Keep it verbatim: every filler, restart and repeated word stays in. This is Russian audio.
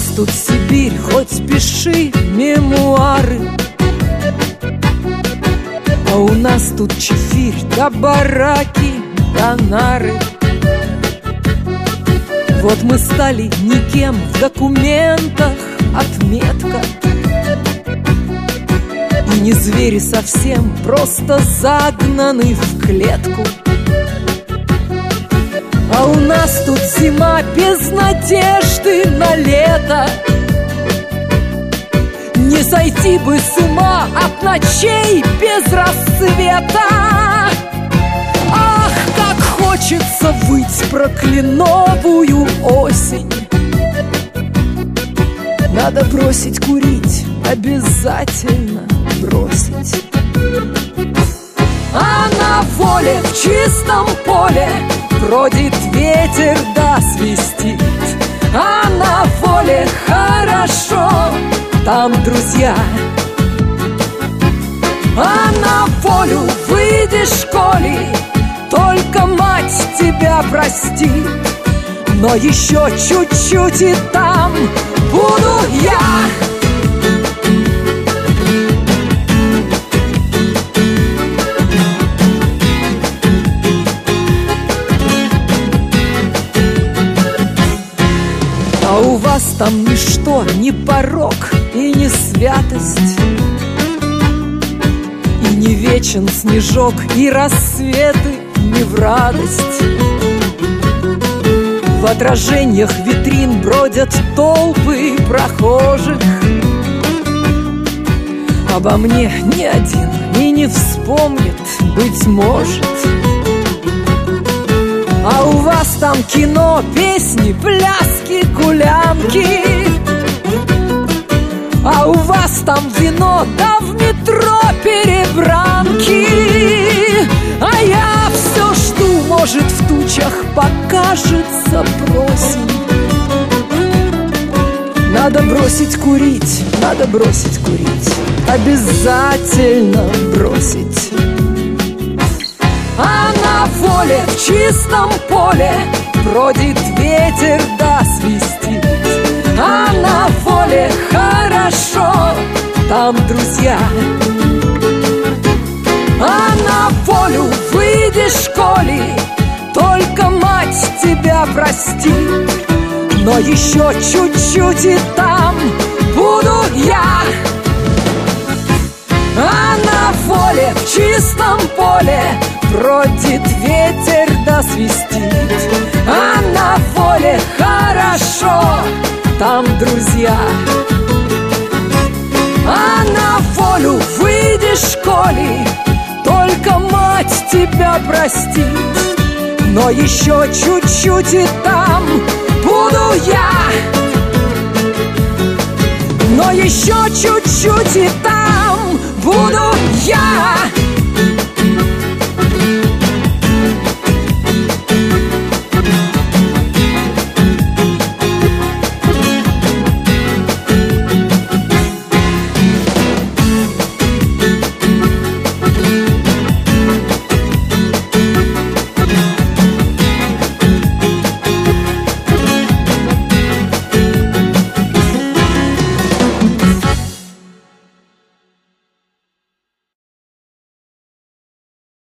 тут Сибирь, хоть пиши мемуары, а у нас тут чефирь, да бараки, да нары. Вот мы стали никем, в документах отметка. И не звери совсем, просто загнаны в клетку. А у нас тут зима без надежды на лето. Не сойти бы с ума от ночей без рассвета. Ах, как хочется выть про кленовую осень. Надо бросить курить, обязательно бросить. А на воле, в чистом поле бродит ветер да свистит. А на воле хорошо, там друзья. А на волю выйдешь, коли только мать тебя простит. Но еще чуть-чуть и там буду я. А у вас там ничто, ни порок и ни святость, и не вечен снежок, и рассветы не в радость. В отражениях витрин бродят толпы прохожих. Обо мне ни один и не вспомнит, быть может. А у вас там кино, песни, пляски, гулянки. А у вас там вино, да в метро перебранки. А я все жду, может, в тучах покажется просень. Надо бросить курить, надо бросить курить, обязательно бросить. А на воле, в чистом поле бродит ветер да свистит. А на воле хорошо, там друзья. А на волю выйдешь, коли только мать тебя простит. Но еще чуть-чуть и там буду я. А на воле, в чистом поле бродит ветер да свистит. А на воле хорошо, там друзья. А на волю выйдешь, коли только мать тебя простит. Но еще чуть-чуть и там буду я. Но еще чуть-чуть и там буду я.